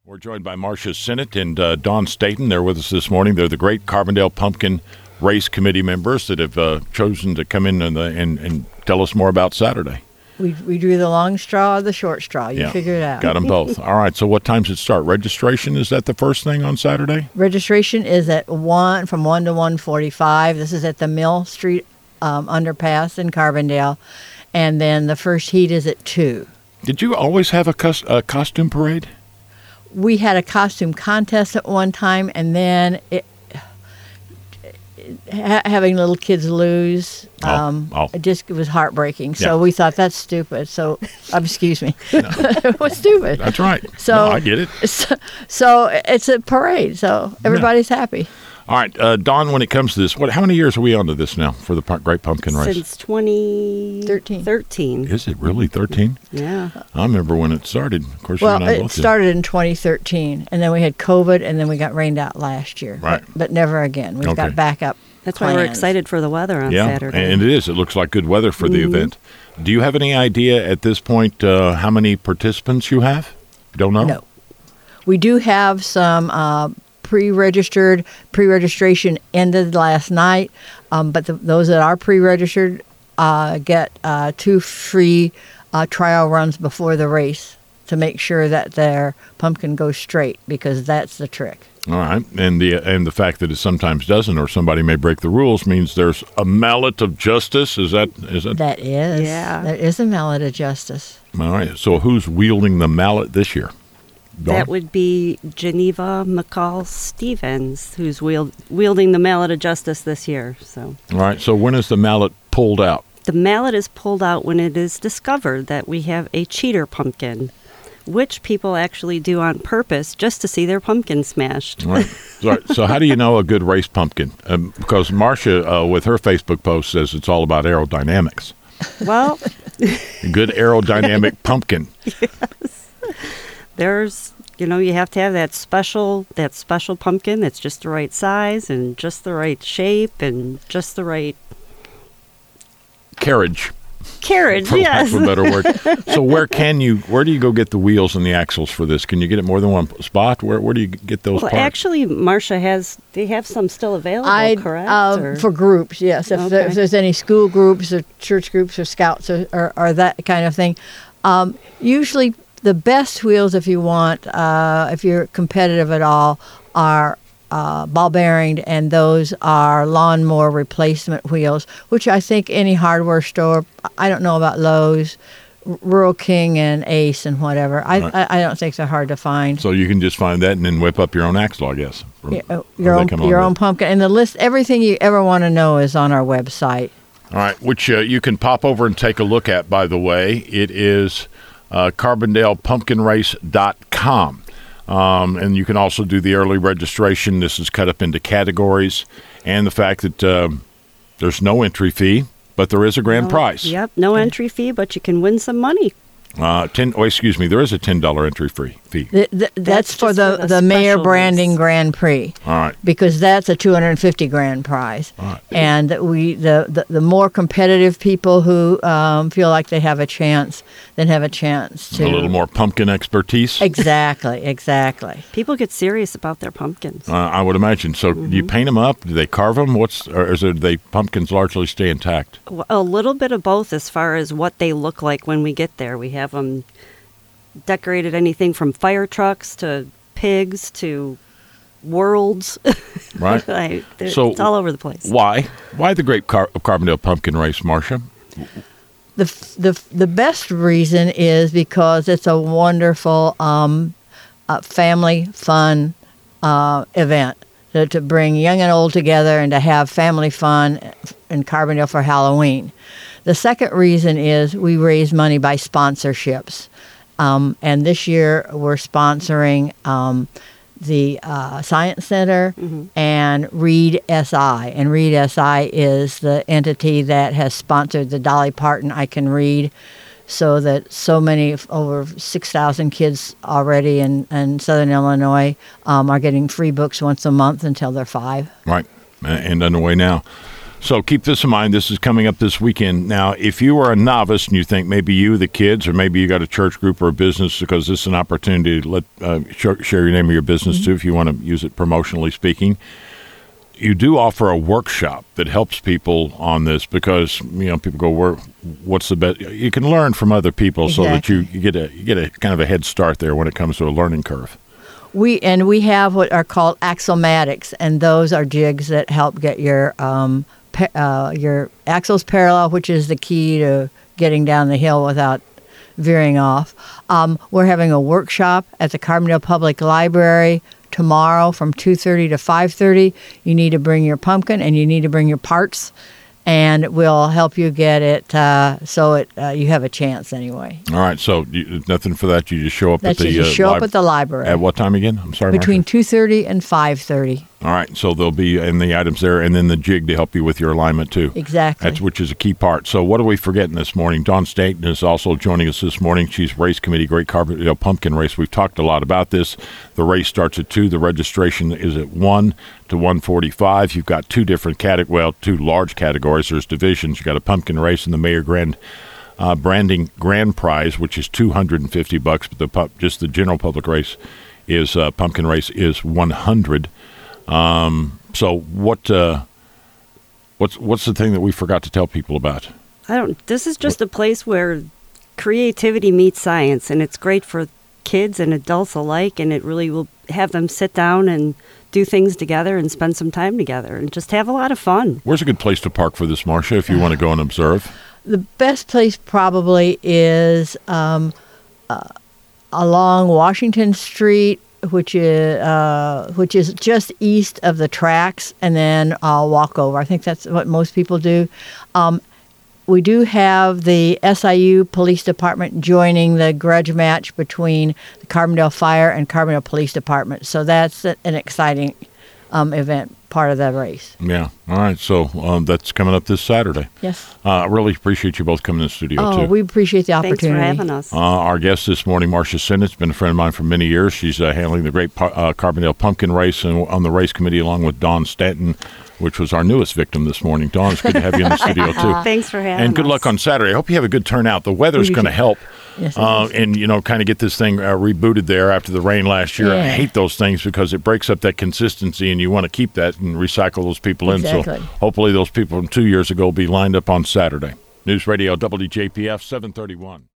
We're joined by Marcia Sinnott and Dawn Staten. They're with us this morning. They're the great Carbondale Pumpkin Race Committee members that have chosen to come in and tell us more about Saturday. We drew the long straw or the short straw. You figure it out. Got them both. All right. So what times it start? Registration, is that the first thing on Saturday? Registration is at from 1 to 1:45. This is at the Mill Street underpass in Carbondale. And then the first heat is at 2. Did you always have a costume parade? We had a costume contest at one time, and then having little kids lose, it was heartbreaking. So we thought, that's stupid. So, excuse me. It was stupid. That's right. So I get it. So it's a parade, so everybody's happy. All right, Dawn, when it comes to this, how many years are we on to this now for the Great Pumpkin Race? Since 2013. Is it really 13? Yeah. I remember when it started. Of course, well, it started in 2013, and then we had COVID, and then we got rained out last year. Right. But never again. We've got backup That's plans. why we're excited for the weather on Saturday. And it is. It looks like good weather for the event. Do you have any idea at this point how many participants you have? Don't know? No. We do have some pre-registration ended last night, but those that are pre-registered get 2 free trial runs before the race to make sure that their pumpkin goes straight, because that's the trick. All right, and the fact that it sometimes doesn't, or somebody may break the rules, means there's a mallet of justice. Is that? That is. Yeah. There is a mallet of justice. All right. So who's wielding the mallet this year? Dawn? That would be Geneva McCall Stevens, who's wielding the mallet of justice this year. So. All right. So when is the mallet pulled out? The mallet is pulled out when it is discovered that we have a cheater pumpkin, which people actually do on purpose just to see their pumpkin smashed. All right. So how do you know a good race pumpkin? Because Marcia, with her Facebook post, says it's all about aerodynamics. Well. A good aerodynamic pumpkin. Yes. There's, you have to have that special pumpkin that's just the right size and just the right shape and just the right carriage. Yes. For lack of a better word. So where do you go get the wheels and the axles for this? Can you get it more than one spot? Where do you get those parts? Actually, Marcia they have some still available, correct? For groups, yes. If there's any school groups or church groups or scouts or that kind of thing. Usually the best wheels, if you want, if you're competitive at all, are ball bearing, and those are lawnmower replacement wheels, which I think any hardware store, I don't know about Lowe's, Rural King and Ace and whatever. I don't think they're hard to find. So you can just find that and then whip up your own axle, I guess. Your own pumpkin. And the list, everything you ever want to know is on our website. All right, which you can pop over and take a look at, by the way. It is CarbondalePumpkinRace.com. And you can also do the early registration. This is cut up into categories. And the fact that there's no entry fee, but there is a grand prize. Yep, no entry fee, but you can win some money. There is a $10 entry fee. That's for the Mayor Branding Grand Prix. All right. Because that's a $250 grand prize. All right. And the more competitive people who feel like they have a chance, then have a chance to... A little more pumpkin expertise. Exactly. People get serious about their pumpkins. I would imagine. So do you paint them up? Do they carve them? Or the pumpkins largely stay intact? A little bit of both as far as what they look like when we get there. We have them decorated anything from fire trucks to pigs to worlds. Right. It's all over the place. Why the Great Carbondale Pumpkin Race, Marcia? The best reason is because it's a wonderful family fun event to bring young and old together and to have family fun in Carbondale for Halloween. The second reason is we raise money by sponsorships. And this year we're sponsoring the Science Center and Read SI. And Read SI is the entity that has sponsored the Dolly Parton I Can Read, so that over 6,000 kids already in Southern Illinois are getting free books once a month until they're 5. Right, and underway now. So keep this in mind. This is coming up this weekend. Now, if you are a novice and you think maybe you, the kids, or maybe you got a church group or a business, because this is an opportunity to share your name of your business too, if you want to use it promotionally speaking. You do offer a workshop that helps people on this, because people go, what's the best? You can learn from other people so that you get a kind of a head start there when it comes to a learning curve. We have what are called axomatics, and those are jigs that help get your axles parallel, which is the key to getting down the hill without veering off. We're having a workshop at the Carbondale Public Library tomorrow from 2:30 to 5:30. You need to bring your pumpkin and you need to bring your parts, and we'll help you get it so you have a chance anyway. All right, so nothing for that. You just show up at the up at the library. At what time again? I'm sorry, between 2:30 and 5:30. All right, so there'll be in the items there, and then the jig to help you with your alignment too. Exactly. Which is a key part. So what are we forgetting this morning? Dawn Staten is also joining us this morning. She's race committee, Great Carbondale Pumpkin Race. We've talked a lot about this. The race starts at 2. The registration is at 1 to 1:45. You've got two large categories. There's divisions. You've got a pumpkin race and the Mayor Branding Grand Prize, which is $250, but just the general public race is pumpkin race is $100. So what's the thing that we forgot to tell people about? This is just a place where creativity meets science, and it's great for kids and adults alike, and it really will have them sit down and do things together and spend some time together and just have a lot of fun. Where's a good place to park for this, Marcia, if you want to go and observe? The best place probably is along Washington Street, which is just east of the tracks, and then I'll walk over. I think that's what most people do. We do have the SIU Police Department joining the grudge match between the Carbondale Fire and Carbondale Police Department. So that's an exciting event, part of that race. Yeah. All right. So that's coming up this Saturday. Yes. I really appreciate you both coming in the studio, too. We appreciate the opportunity. Thanks for having us. Our guest this morning, Marcia Sinnett's been a friend of mine for many years. She's handling the Great Carbondale Pumpkin Race and on the race committee along with Dawn Staten, which was our newest victim this morning. Dawn, it's good to have you in the studio, too. Thanks for having us. And good luck on Saturday. I hope you have a good turnout. The weather's going to help. Yes, and, kind of get this thing rebooted there after the rain last year. Yeah. I hate those things because it breaks up that consistency, and you want to keep that and recycle those people in. So hopefully those people from 2 years ago will be lined up on Saturday. News Radio WJPF 731.